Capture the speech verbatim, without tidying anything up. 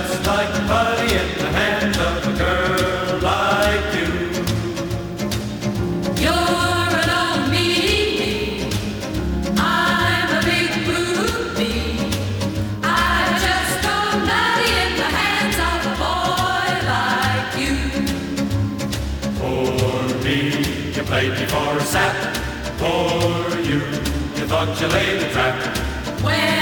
just like putty in the hands of a girl like you. You're an old meanie, I'm a big blue bee. I just go nutty in the hands of a boy like you. Poor me, you played me for a sap. Poor you, you thought you laid a trap. When